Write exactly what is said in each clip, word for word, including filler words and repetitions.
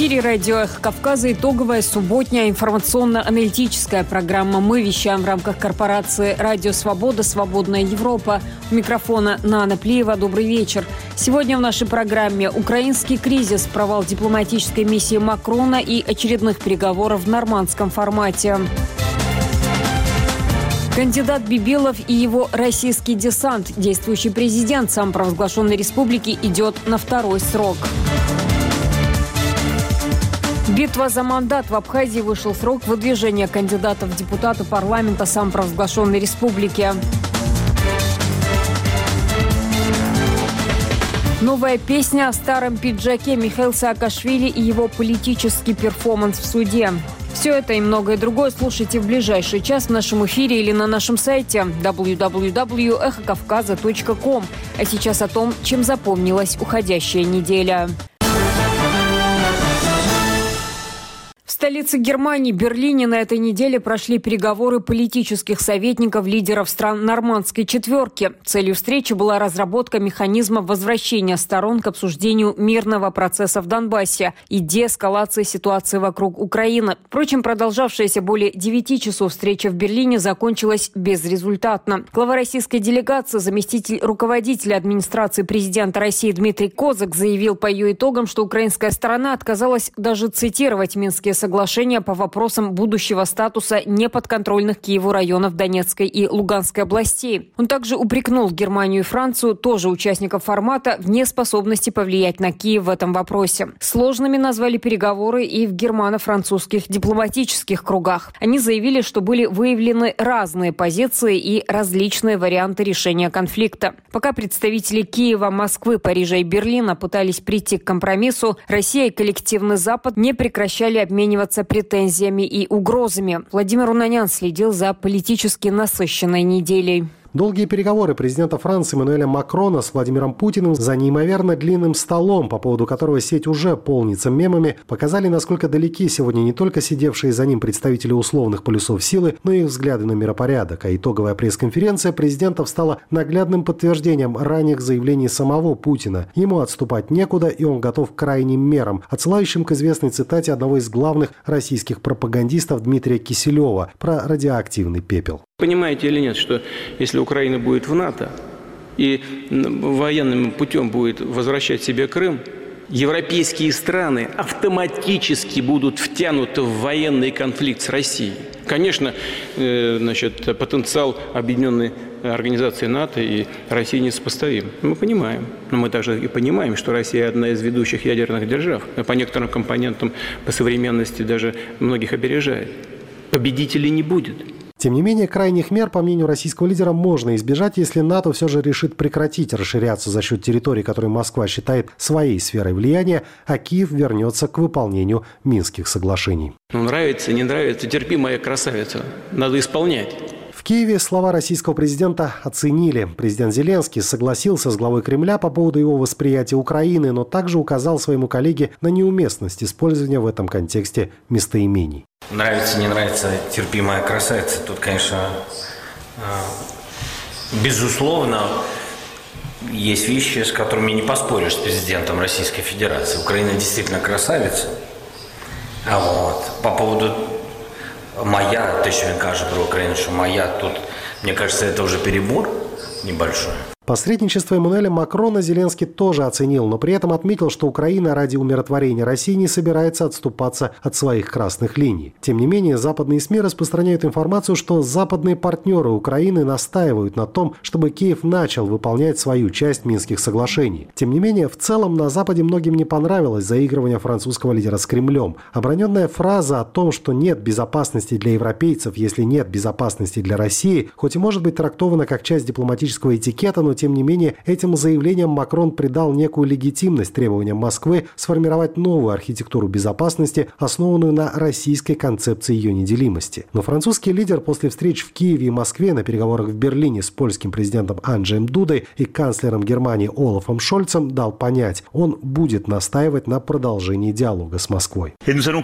эфире радио «Эхо Кавказа» итоговая субботняя информационно-аналитическая программа. Мы вещаем в рамках корпорации «Радио Свобода», «Свободная Европа». У микрофона Нана Плиева. Добрый вечер. Сегодня в нашей программе украинский кризис, провал дипломатической миссии Макрона и очередных переговоров в нормандском формате. Кандидат Бибилов и его российский десант. Действующий президент самопровозглашенной республики идет на второй срок. Битва за мандат. В Абхазии вышел срок выдвижения кандидатов в депутаты парламента самопровозглашенной республики. Новая песня о старом пиджаке. Михаил Саакашвили и его политический перформанс в суде. Все это и многое другое слушайте в ближайший час в нашем эфире или на нашем сайте дабл ю дабл ю дабл ю точка эхо кавказа точка ком. А сейчас о том, чем запомнилась уходящая неделя. В столице Германии, Берлине, на этой неделе прошли переговоры политических советников лидеров стран нормандской четверки. Целью встречи была разработка механизма возвращения сторон к обсуждению мирного процесса в Донбассе и деэскалации ситуации вокруг Украины. Впрочем, продолжавшаяся более девяти часов встреча в Берлине закончилась безрезультатно. Глава российской делегации, заместитель руководителя администрации президента России Дмитрий Козак заявил по ее итогам, что украинская сторона отказалась даже цитировать Минские соглашения по вопросам будущего статуса неподконтрольных Киеву районов Донецкой и Луганской областей. Он также упрекнул Германию и Францию, тоже участников формата, в неспособности повлиять на Киев в этом вопросе. Сложными назвали переговоры и в германо-французских дипломатических кругах. Они заявили, что были выявлены разные позиции и различные варианты решения конфликта. Пока представители Киева, Москвы, Парижа и Берлина пытались прийти к компромиссу, Россия и коллективный Запад не прекращали обмениваться претензиями и угрозами. Владимир Унанян следил за политически насыщенной неделей. Долгие переговоры президента Франции Эммануэля Макрона с Владимиром Путиным за неимоверно длинным столом, по поводу которого сеть уже полнится мемами, показали, насколько далеки сегодня не только сидевшие за ним представители условных полюсов силы, но и их взгляды на миропорядок. А итоговая пресс-конференция президентов стала наглядным подтверждением ранних заявлений самого Путина. Ему отступать некуда, и он готов к крайним мерам, отсылающим к известной цитате одного из главных российских пропагандистов Дмитрия Киселева про радиоактивный пепел. Понимаете или нет, что если Украина будет в НАТО и военным путем будет возвращать себе Крым, европейские страны автоматически будут втянуты в военный конфликт с Россией. Конечно, значит, потенциал объединенной организации НАТО и России несопоставим. Мы понимаем. Но мы также и понимаем, что Россия одна из ведущих ядерных держав. По некоторым компонентам по современности даже многих опережает. Победителей не будет. Тем не менее, крайних мер, по мнению российского лидера, можно избежать, если НАТО все же решит прекратить расширяться за счет территорий, которые Москва считает своей сферой влияния, а Киев вернется к выполнению Минских соглашений. Ну, нравится, не нравится, терпи, моя красавица. Надо исполнять. В Киеве слова российского президента оценили. Президент Зеленский согласился с главой Кремля по поводу его восприятия Украины, но также указал своему коллеге на неуместность использования в этом контексте местоимений. Нравится, не нравится, терпи, моя красавица. Тут, конечно, безусловно, есть вещи, с которыми не поспоришь с президентом Российской Федерации. Украина действительно красавица. А вот по поводу моя, те, що він каже про Україну, що моя, тут, мне кажется, это уже перебор небольшой. Посредничество Эммануэля Макрона Зеленский тоже оценил, но при этом отметил, что Украина ради умиротворения России не собирается отступаться от своих красных линий. Тем не менее, западные СМИ распространяют информацию, что западные партнеры Украины настаивают на том, чтобы Киев начал выполнять свою часть Минских соглашений. Тем не менее, в целом на Западе многим не понравилось заигрывание французского лидера с Кремлем. Оброненная фраза о том, что нет безопасности для европейцев, если нет безопасности для России, хоть и может быть трактована как часть дипломатического этикета, но тем не менее, этим заявлением Макрон придал некую легитимность требованиям Москвы сформировать новую архитектуру безопасности, основанную на российской концепции ее неделимости. Но французский лидер после встреч в Киеве и Москве на переговорах в Берлине с польским президентом Анджеем Дудой и канцлером Германии Олафом Шольцем дал понять, он будет настаивать на продолжении диалога с Москвой.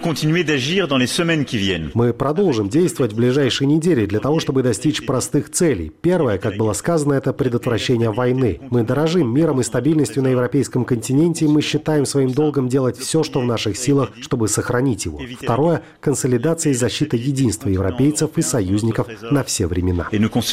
Мы продолжим действовать в ближайшие недели для того, чтобы достичь простых целей. Первое, как было сказано, это предотвращение прекращения войны. Мы дорожим миром и стабильностью на европейском континенте, и мы считаем своим долгом делать все, что в наших силах, чтобы сохранить его. Второе – консолидация и защита единства европейцев и союзников на все времена.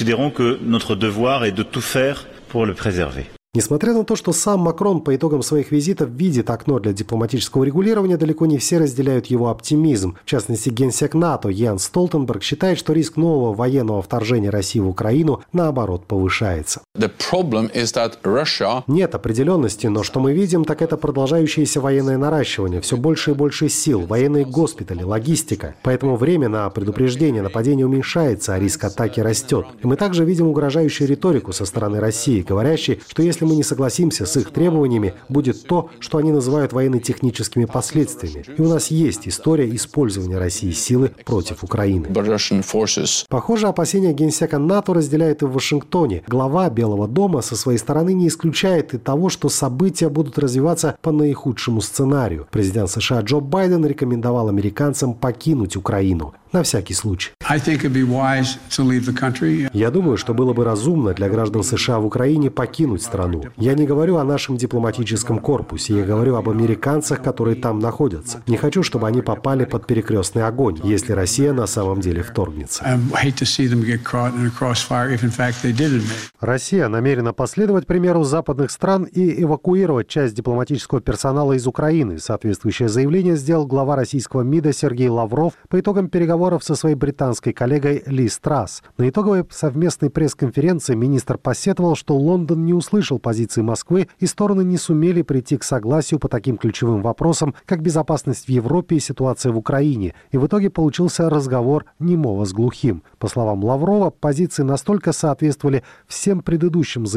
Несмотря на то, что сам Макрон по итогам своих визитов видит окно для дипломатического регулирования, далеко не все разделяют его оптимизм. В частности, генсек НАТО Йенс Столтенберг считает, что риск нового военного вторжения России в Украину, наоборот, повышается. Russia... Нет определенности, но что мы видим, так это продолжающееся военное наращивание, все больше и больше сил, военные госпитали, логистика. Поэтому время на предупреждение нападения уменьшается, а риск атаки растет. И мы также видим угрожающую риторику со стороны России, говорящей, что если мы не согласимся с их требованиями, будет то, что они называют военно-техническими последствиями. И у нас есть история использования России силы против Украины. Похоже, опасения генсека НАТО разделяют и в Вашингтоне. Глава Белого дома со своей стороны не исключает и того, что события будут развиваться по наихудшему сценарию. Президент США Джо Байден рекомендовал американцам покинуть Украину. На всякий случай. Я думаю, что было бы разумно для граждан США в Украине покинуть страну. Я не говорю о нашем дипломатическом корпусе, я говорю об американцах, которые там находятся. Не хочу, чтобы они попали под перекрестный огонь, если Россия на самом деле вторгнется. Россия намерена последовать примеру западных стран и эвакуировать часть дипломатического персонала из Украины. Соответствующее заявление сделал глава российского МИДа Сергей Лавров по итогам переговоров со своей британской коллегой Лиз Трасс. На итоговой совместной пресс-конференции министр посетовал, что Лондон не услышал позиции Москвы и стороны не сумели прийти к согласию по таким ключевым вопросам, как безопасность в Европе и ситуация в Украине. И в итоге получился разговор немого с глухим. По словам Лаврова, позиции настолько соответствовали всем предыдущим заявлениям,